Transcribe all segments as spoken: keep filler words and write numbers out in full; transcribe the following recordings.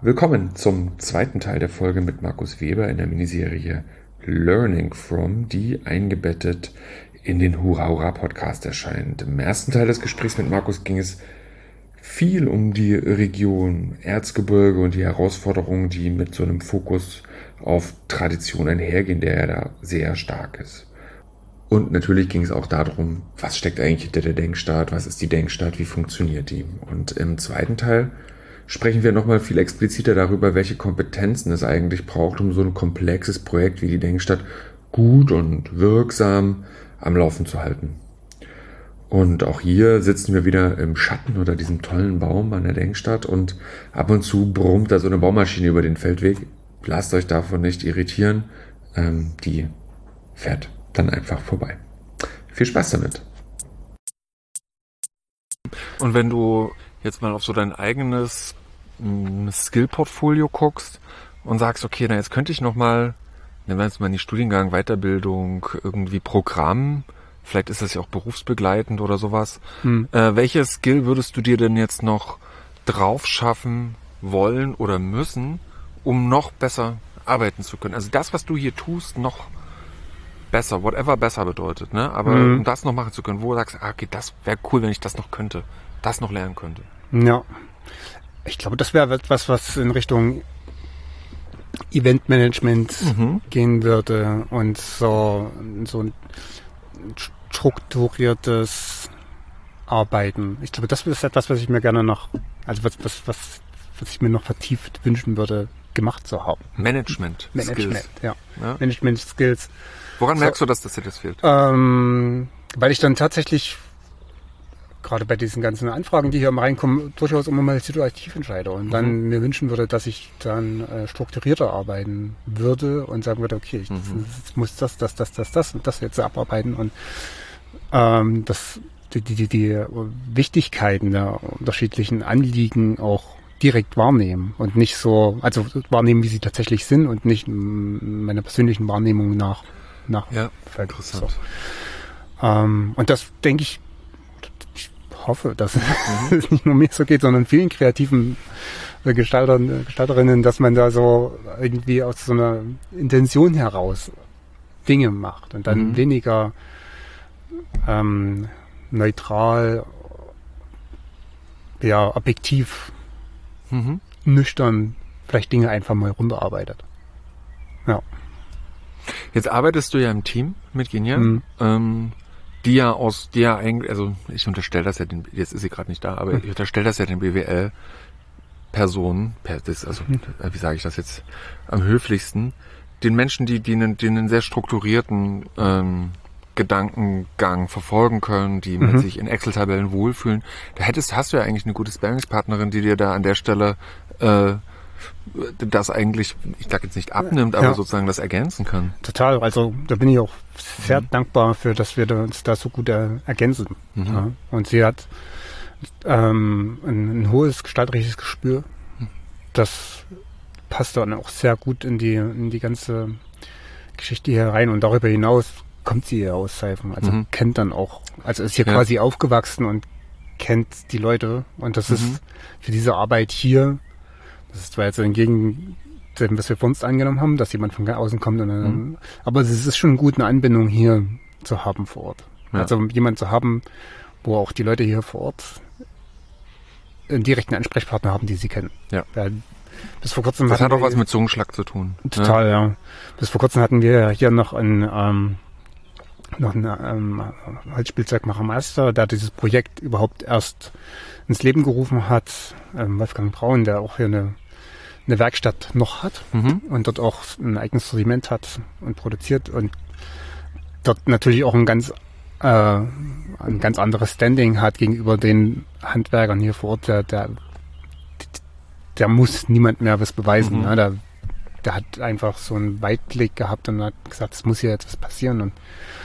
Willkommen zum zweiten Teil der Folge mit Markus Weber in der Miniserie Learning From, die eingebettet in den Hurra Hurra Podcast erscheint. Im ersten Teil des Gesprächs mit Markus ging es viel um die Region Erzgebirge und die Herausforderungen, die mit so einem Fokus auf Tradition einhergehen, der ja da sehr stark ist. Und natürlich ging es auch darum, was steckt eigentlich hinter der Denkstadt, was ist die Denkstadt, wie funktioniert die. Und im zweiten Teil sprechen wir nochmal viel expliziter darüber, welche Kompetenzen es eigentlich braucht, um so ein komplexes Projekt wie die Denkstadt gut und wirksam am Laufen zu halten. Und auch hier sitzen wir wieder im Schatten unter diesem tollen Baum an der Denkstadt und ab und zu brummt da so eine Baumaschine über den Feldweg. Lasst euch davon nicht irritieren, ähm, die fährt dann einfach vorbei. Viel Spaß damit. Und wenn du jetzt mal auf so dein eigenes Skill-Portfolio guckst und sagst, okay, na jetzt könnte ich nochmal, nehmen wir jetzt mal in die Studiengang, Weiterbildung, irgendwie Programm, vielleicht ist das ja auch berufsbegleitend oder sowas. Hm. Äh, welche Skill würdest du dir denn jetzt noch drauf schaffen wollen oder müssen, um noch besser arbeiten zu können? Also das, was du hier tust, noch besser, whatever besser bedeutet, ne? Aber hm. um das noch machen zu können, wo du sagst, ah, okay, das wäre cool, wenn ich das noch könnte, das noch lernen könnte. Ja. Ich glaube, das wäre etwas, was in Richtung Eventmanagement mhm. gehen würde und so, so ein strukturiertes Arbeiten. Ich glaube, das ist etwas, was ich mir gerne noch, also was, was, was, was ich mir noch vertieft wünschen würde, gemacht zu haben. Management. Management, Skills. ja. ja. Management Skills. Woran so, merkst du, dass das dir das fehlt? Ähm, weil ich dann tatsächlich gerade bei diesen ganzen Anfragen, die hier immer reinkommen, durchaus immer mal situativ entscheide und mhm. dann mir wünschen würde, dass ich dann äh, strukturierter arbeiten würde und sagen würde, okay, ich mhm. muss das, das, das, das, das und das jetzt abarbeiten und ähm, das, die, die, die Wichtigkeiten der unterschiedlichen Anliegen auch direkt wahrnehmen und nicht so, also wahrnehmen, wie sie tatsächlich sind und nicht meiner persönlichen Wahrnehmung nach. nach ja, interessant. So. Ähm, und das denke ich, hoffe, dass mhm. es nicht nur mir so geht, sondern vielen kreativen Gestaltern, Gestalterinnen, dass man da so irgendwie aus so einer Intention heraus Dinge macht und dann mhm. weniger ähm, neutral, ja, objektiv, mhm. nüchtern vielleicht Dinge einfach mal runterarbeitet. Ja. Jetzt arbeitest du ja im Team mit Genia. Mhm. Ähm, die ja aus, die ja eigentlich, also ich unterstelle das ja den, jetzt ist sie gerade nicht da, aber ich unterstelle das ja den B W L-Personen, also wie sage ich das jetzt am höflichsten, den Menschen, die, die einen, die einen sehr strukturierten ähm, Gedankengang verfolgen können, die mit mhm. sich in Excel-Tabellen wohlfühlen. Da hättest, hast du ja eigentlich eine gute Sparringspartnerin, die dir da an der Stelle äh, das eigentlich, ich sage jetzt nicht abnimmt, aber ja. sozusagen das ergänzen kann. Total, also da bin ich auch sehr mhm. dankbar für, dass wir uns da so gut äh, ergänzen. Mhm. Ja. Und sie hat ähm, ein, ein hohes gestalterisches Gespür. Das passt dann auch sehr gut in die, in die ganze Geschichte hier rein und darüber hinaus kommt sie ja aus Seifen, also mhm. kennt dann auch, also ist hier ja. quasi aufgewachsen und kennt die Leute und das mhm. ist für diese Arbeit hier. Das ist zwar jetzt entgegen dem, was wir von uns angenommen haben, dass jemand von außen kommt. Und dann, mhm. aber es ist schon gut, eine Anbindung hier zu haben vor Ort. Ja. Also jemand zu haben, wo auch die Leute hier vor Ort einen direkten Ansprechpartner haben, die sie kennen. Ja. Ja, bis vor kurzem das hat auch was mit Zungenschlag zu tun. Total, ja. ja. Bis vor kurzem hatten wir hier noch einen, ähm, noch einen ähm, Holzspielzeugmachermeister, der dieses Projekt überhaupt erst ins Leben gerufen hat. Ähm, Wolfgang Braun, der auch hier eine eine Werkstatt noch hat mhm. und dort auch ein eigenes Sortiment hat und produziert und dort natürlich auch ein ganz äh, ein ganz anderes Standing hat gegenüber den Handwerkern hier vor Ort. Der, der, der muss niemand mehr was beweisen. Mhm. Ne? Der, der hat einfach so einen Weitblick gehabt und hat gesagt, es muss hier jetzt was passieren. Und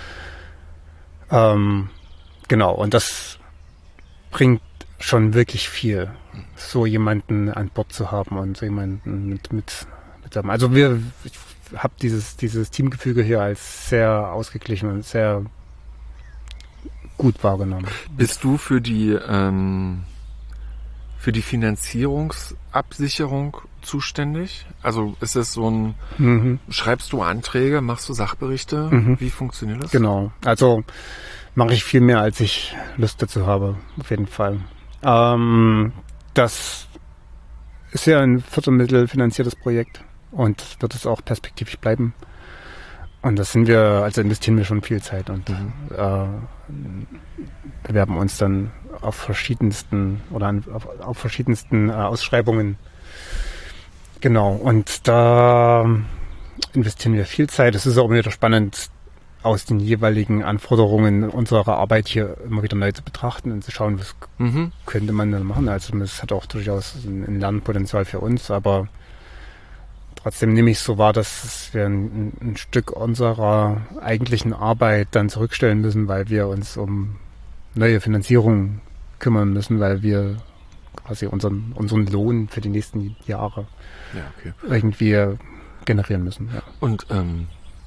ähm, genau, und das bringt schon wirklich viel, so jemanden an Bord zu haben und so jemanden mit mit mit haben. Also wir, ich habe dieses dieses Teamgefüge hier als sehr ausgeglichen und sehr gut wahrgenommen. Bist du für die ähm, für die Finanzierungsabsicherung zuständig? Also ist es so ein, Mhm. schreibst du Anträge, machst du Sachberichte? Mhm. Wie funktioniert das? Genau. Also mache ich viel mehr, als ich Lust dazu habe, auf jeden Fall. Ähm, das ist ja ein fördermittelfinanziertes Projekt und wird es auch perspektivisch bleiben. Und das sind wir, also investieren wir schon viel Zeit und Mhm. äh, bewerben uns dann auf verschiedensten oder an, auf, auf verschiedensten äh, Ausschreibungen. Genau. Und da investieren wir viel Zeit. Es ist auch wieder spannend, aus den jeweiligen Anforderungen unserer Arbeit hier immer wieder neu zu betrachten und zu schauen, was Mhm. könnte man denn machen. Also es hat auch durchaus ein, ein Lernpotenzial für uns, aber trotzdem nehme ich es so wahr, dass wir ein, ein Stück unserer eigentlichen Arbeit dann zurückstellen müssen, weil wir uns um neue Finanzierung kümmern müssen, weil wir quasi unseren, unseren Lohn für die nächsten Jahre Ja, okay. irgendwie generieren müssen. Ja. Und ähm,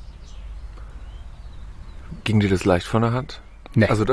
ging dir das leicht von der Hand? Nee. Also da,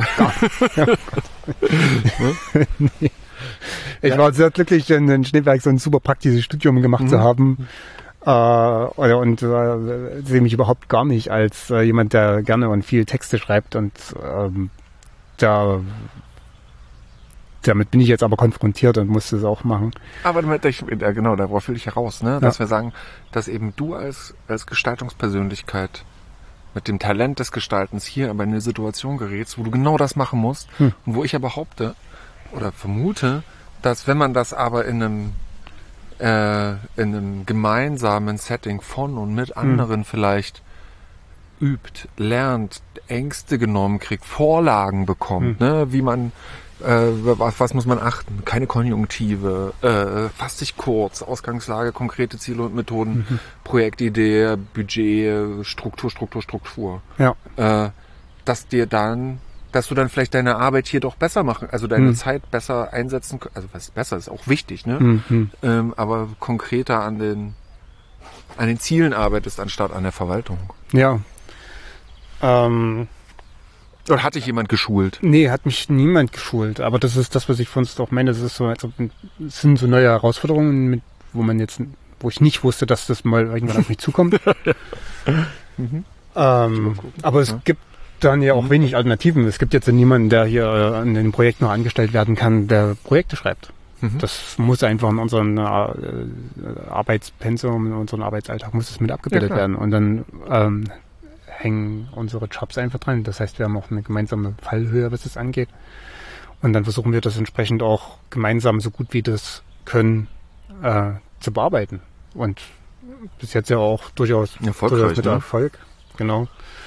Ich war sehr glücklich, in, in Schneeberg so ein super praktisches Studium gemacht Mhm. zu haben. Äh, oder- und äh, sehe mich überhaupt gar nicht als äh, jemand, der gerne und viel Texte schreibt. Und ähm, da, damit bin ich jetzt aber konfrontiert und muss das auch machen. aber damit ich, ja, genau, darauf will ich heraus, ne? Dass wir sagen, dass eben du als, als Gestaltungspersönlichkeit mit dem Talent des Gestaltens hier aber in eine Situation gerätst, wo du genau das machen musst Hm. und wo ich ja behaupte oder vermute, dass wenn man das aber in einem äh, in einem gemeinsamen Setting von und mit anderen vielleicht übt, lernt, Ängste genommen kriegt, Vorlagen bekommt, ne, wie man äh, was, was muss man achten? Keine Konjunktive, äh, fass dich kurz, Ausgangslage, konkrete Ziele und Methoden, Projektidee, Budget, Struktur, Struktur, Struktur. Ja. Äh, dass dir dann, dass du dann vielleicht deine Arbeit hier doch besser machen, also deine Hm. Zeit besser einsetzen, also was besser ist auch wichtig, ne? Mhm. Ähm, aber konkreter an den an den Zielen arbeitest anstatt an der Verwaltung. Ja. Ähm, Oder hat dich jemand geschult? nee, hat mich niemand geschult. Aber das ist das, was ich von uns auch meine. Das ist so, also, es sind so neue Herausforderungen, mit, wo man jetzt, wo ich nicht wusste, dass das mal irgendwann auf mich zukommt. Mhm. Ähm, aber es Ja. gibt dann ja auch wenig Alternativen. Es gibt jetzt niemanden, der hier äh, an dem Projekt noch angestellt werden kann, der Projekte schreibt. Mhm. Das muss einfach in unserem äh, Arbeitspensum, in unserem Arbeitsalltag muss es mit abgebildet Ja, klar. werden. Und dann ähm, hängen unsere Jobs einfach dran. Das heißt, wir haben auch eine gemeinsame Fallhöhe, was das angeht. Und dann versuchen wir das entsprechend auch gemeinsam so gut wie das können äh, zu bearbeiten. Und bis jetzt ja auch durchaus, Erfolgreich, durchaus mit ne? Erfolg. Genau.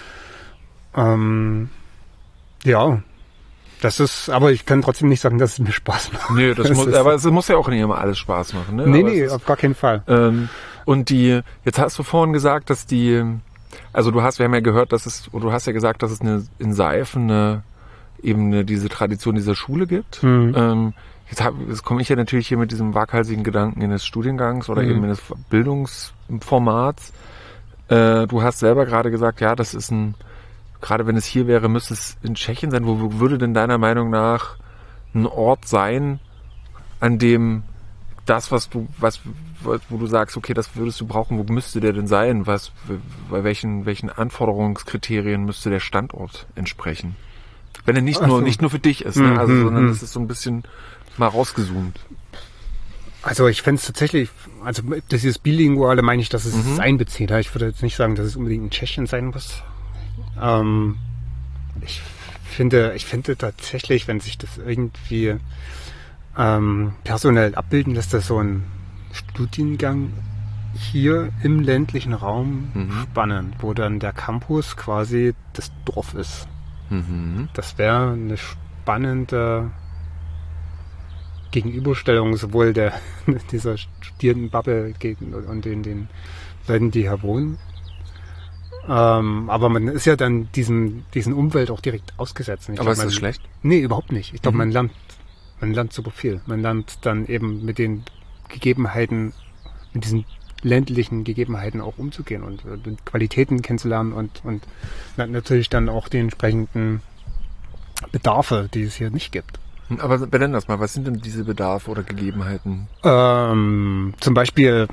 Ähm, ja, das ist, aber ich kann trotzdem nicht sagen, dass es mir Spaß macht. Nee, das, Das muss, ist- aber es muss ja auch nicht immer alles Spaß machen. Ne? Nee, Aber nee, es ist, auf gar keinen Fall. ähm, und die, jetzt hast du vorhin gesagt, dass die, also du hast, wir haben ja gehört, dass es, oder du hast ja gesagt, dass es eine, in Seifen eine, eben eine, diese Tradition dieser Schule gibt. Mhm. Ähm, jetzt, hab, jetzt komme ich ja natürlich hier mit diesem waghalsigen Gedanken in des Studiengangs oder Mhm. eben in des Bildungsformats. Äh, du hast selber gerade gesagt, ja, das ist ein, gerade wenn es hier wäre, müsste es in Tschechien sein. Wo wo würde denn deiner Meinung nach ein Ort sein, an dem das, was du, was, wo du sagst, okay, das würdest du brauchen, wo müsste der denn sein? Was, bei welchen, welchen Anforderungskriterien müsste der Standort entsprechen? Wenn er nicht Ach nur, so. nicht nur für dich ist, ne? Mhm, Also, sondern mhm. es ist so ein bisschen mal rausgezoomt. Also ich fände es tatsächlich, also dieses Bilinguale meine ich, dass es Mhm. es einbezieht. Ich würde jetzt nicht sagen, dass es unbedingt in Tschechien sein muss. Ähm, ich finde, ich finde tatsächlich, wenn sich das irgendwie ähm, personell abbilden lässt, dass so ein Studiengang hier im ländlichen Raum Mhm. spannend, wo dann der Campus quasi das Dorf ist. Mhm. Das wäre eine spannende Gegenüberstellung sowohl der dieser Studierendenbubble gegen und den, den Leuten, die hier wohnen. Ähm, aber man ist ja dann diesem, diesen Umwelt auch direkt ausgesetzt. Ich Aber glaub, ist man, das schlecht? Nee, überhaupt nicht. Ich glaube, Mhm. man lernt, man lernt super viel. Man lernt dann eben mit den Gegebenheiten, mit diesen ländlichen Gegebenheiten auch umzugehen und, und Qualitäten kennenzulernen und, und natürlich dann auch die entsprechenden Bedarfe, die es hier nicht gibt. Aber benenn das mal, was sind denn diese Bedarfe oder Gegebenheiten? Ähm, zum Beispiel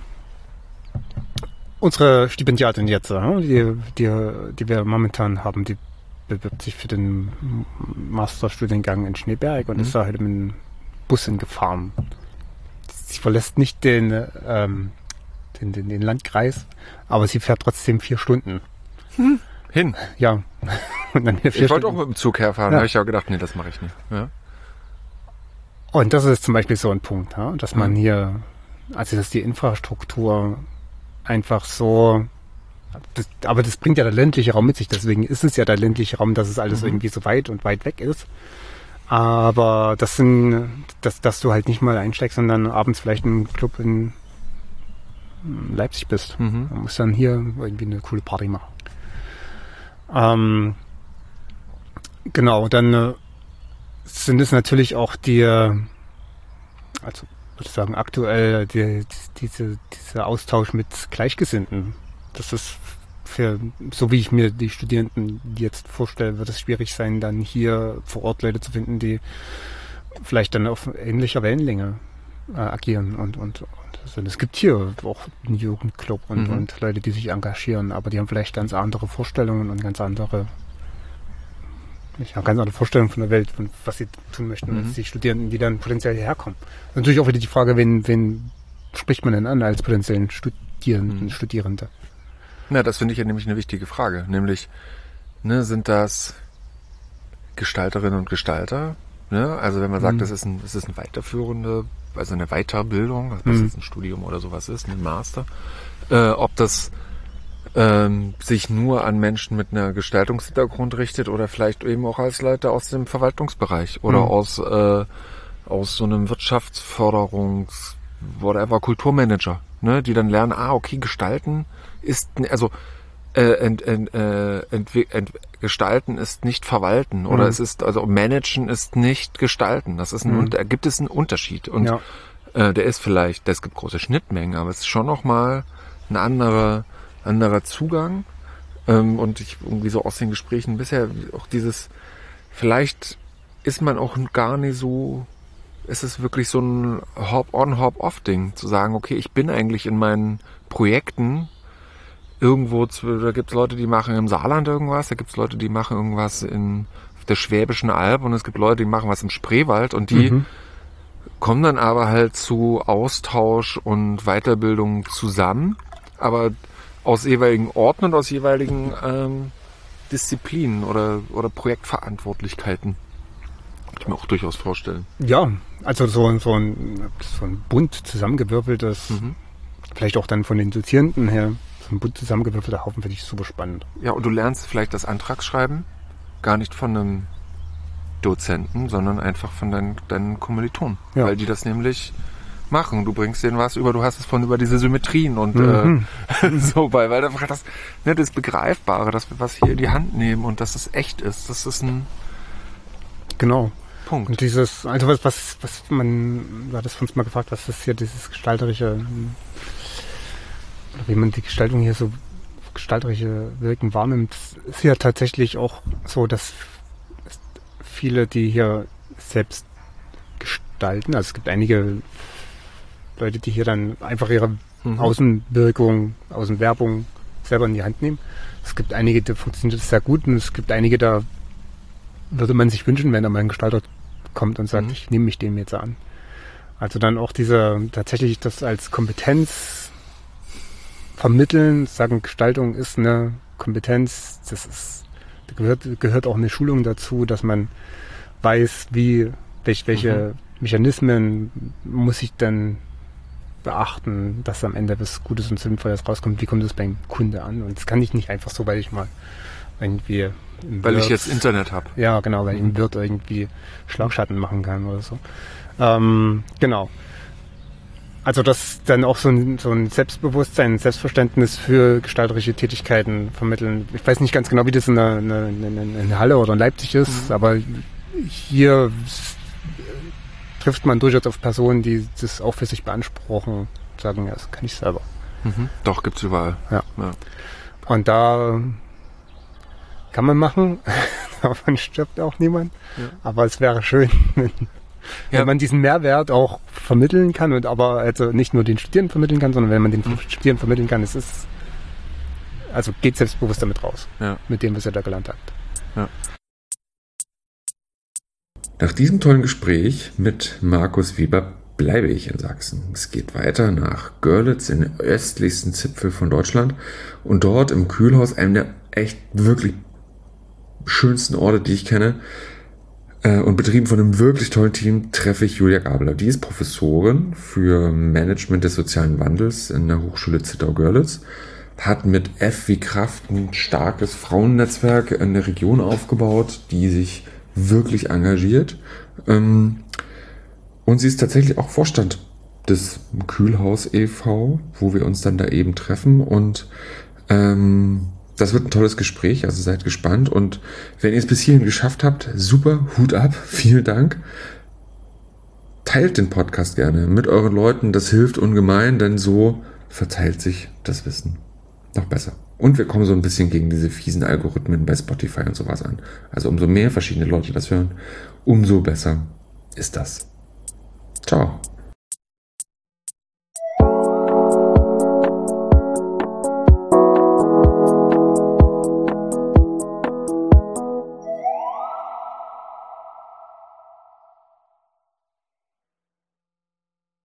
unsere Stipendiatin jetzt, die, die, die wir momentan haben, die bewirbt sich für den Masterstudiengang in Schneeberg und mhm. ist da halt mit dem Bus hingefahren. Sie verlässt nicht den, ähm, den, den, den Landkreis, aber sie fährt trotzdem vier Stunden. Hm. Hin? Ja. Und dann vier ich wollte Stunden. auch mit dem Zug herfahren, ja. Da habe ich ja gedacht, nee, das mache ich nicht. Ja. Und das ist zum Beispiel so ein Punkt, ja, dass man hier, also dass die Infrastruktur einfach so, das, aber das bringt ja der ländliche Raum mit sich, deswegen ist es ja der ländliche Raum, dass es alles mhm. irgendwie so weit und weit weg ist. Aber das sind, dass, dass du halt nicht mal einsteigst, sondern abends vielleicht im Club in Leipzig bist. Mhm. Du musst dann hier irgendwie eine coole Party machen. Ähm, genau, dann äh, sind es natürlich auch die, also würde ich sagen, aktuell die, diese, dieser Austausch mit Gleichgesinnten. Das ist für, so wie ich mir die Studierenden jetzt vorstelle, wird es schwierig sein, dann hier vor Ort Leute zu finden, die vielleicht dann auf ähnlicher Wellenlänge äh, agieren. Und, und, und also es gibt hier auch einen Jugendclub und, mhm. und Leute, die sich engagieren, aber die haben vielleicht ganz andere Vorstellungen und ganz andere Ich habe ganz andere Vorstellungen von der Welt, von was sie tun möchten, mhm. als die Studierenden, die dann potenziell hierher kommen. Natürlich auch wieder die Frage, wen, wen spricht man denn an als potenziellen Studierenden, mhm. Studierende? Na, das finde ich ja nämlich eine wichtige Frage. Nämlich, ne, sind das Gestalterinnen und Gestalter? Ne? Also wenn man sagt, mhm. das ist ein, das ist eine weiterführende, also eine Weiterbildung, was mhm. jetzt ein Studium oder sowas ist, ein Master, äh, ob das Ähm, sich nur an Menschen mit einer Gestaltungshintergrund richtet oder vielleicht eben auch als Leute aus dem Verwaltungsbereich oder mhm. aus äh, aus so einem Wirtschaftsförderungs whatever Kulturmanager, ne, die dann lernen, ah okay, gestalten ist also äh, ent, ent, äh, ent, ent, gestalten ist nicht verwalten oder mhm. es ist also managen ist nicht gestalten. Das ist ein mhm. da gibt es einen Unterschied und ja. äh, der ist vielleicht, es gibt große Schnittmengen, aber es ist schon noch mal eine andere anderer Zugang ähm, und ich irgendwie so aus den Gesprächen bisher auch dieses, vielleicht ist man auch gar nicht so, ist es wirklich so ein Hop-on, Hop-off-Ding, zu sagen, okay, ich bin eigentlich in meinen Projekten irgendwo, da gibt es Leute, die machen im Saarland irgendwas, da gibt es Leute, die machen irgendwas in der Schwäbischen Alb und es gibt Leute, die machen was im Spreewald und die mhm. kommen dann aber halt zu Austausch und Weiterbildung zusammen, aber aus jeweiligen Orten und aus jeweiligen ähm, Disziplinen oder, oder Projektverantwortlichkeiten. Kann ich mir auch durchaus vorstellen. Ja, also so, so, ein, so ein bunt zusammengewürfeltes, mhm. vielleicht auch dann von den Dozierenden her, so ein bunt zusammengewürfelter Haufen finde ich super spannend. Ja, und du lernst vielleicht das Antragsschreiben gar nicht von einem Dozenten, sondern einfach von deinen, deinen Kommilitonen. Ja. Weil die das nämlich machen. Du bringst denen was über, du hast es von über diese Symmetrien und mhm. äh, so bei, weil einfach das, ne, das Begreifbare, dass wir was hier in die Hand nehmen und dass es echt ist, das ist ein genau. Punkt. Und dieses, also was, was, was man, du hattest uns mal gefragt, was ist hier dieses gestalterische, oder wie man die Gestaltung hier so gestalterische Wirken wahrnimmt, ist ja tatsächlich auch so, dass viele, die hier selbst gestalten, also es gibt einige Leute, die hier dann einfach ihre mhm. Außenwirkung, Außenwerbung selber in die Hand nehmen. Es gibt einige, da funktioniert das sehr gut und es gibt einige, da würde man sich wünschen, wenn da mal ein Gestalter kommt und sagt, mhm. ich nehme mich dem jetzt an. Also dann auch diese, tatsächlich das als Kompetenz vermitteln, sagen, Gestaltung ist eine Kompetenz, das ist, da gehört, gehört auch eine Schulung dazu, dass man weiß, wie, welch, welche mhm. Mechanismen muss ich dann beachten, dass am Ende was Gutes und Sinnvolles rauskommt. Wie kommt es beim Kunde an? Und das kann ich nicht einfach so, weil ich mal irgendwie im Weil Wirt, ich jetzt Internet habe. Ja, genau, weil ich im Wirt irgendwie Schlagschatten machen kann oder so. Ähm, genau. Also das dann auch so ein, so ein Selbstbewusstsein, ein Selbstverständnis für gestalterische Tätigkeiten vermitteln. Ich weiß nicht ganz genau, wie das in einer, in einer, in Halle oder in Leipzig ist, mhm. aber hier trifft man durchaus auf Personen, die das auch für sich beanspruchen, sagen, ja, das kann ich selber. Mhm. Doch, gibt's überall. Ja. ja. Und da kann man machen, davon stirbt auch niemand. Ja. Aber es wäre schön, wenn Ja. Wenn man diesen Mehrwert auch vermitteln kann und aber also nicht nur den Studierenden vermitteln kann, sondern wenn man den mhm. Studierenden vermitteln kann, es ist, also geht selbstbewusst damit raus, ja. mit dem, was ihr da gelernt habt. Ja. Nach diesem tollen Gespräch mit Markus Weber bleibe ich in Sachsen. Es geht weiter nach Görlitz, in den östlichsten Zipfel von Deutschland, und dort im Kühlhaus, einem der echt wirklich schönsten Orte, die ich kenne, äh, und betrieben von einem wirklich tollen Team, treffe ich Julia Gabler. Die ist Professorin für Management des sozialen Wandels in der Hochschule Zittau-Görlitz, hat mit F wie Kraft ein starkes Frauennetzwerk in der Region aufgebaut, die sich wirklich engagiert. Ähm, und sie ist tatsächlich auch Vorstand des Kühlhaus e V, wo wir uns dann da eben treffen, und ähm, das wird ein tolles Gespräch, also seid gespannt, und wenn ihr es bis hierhin geschafft habt, super, Hut ab, vielen Dank. Teilt den Podcast gerne mit euren Leuten, das hilft ungemein, denn so verteilt sich das Wissen noch besser. Und wir kommen so ein bisschen gegen diese fiesen Algorithmen bei Spotify und sowas an. Also umso mehr verschiedene Leute das hören, umso besser ist das. Ciao.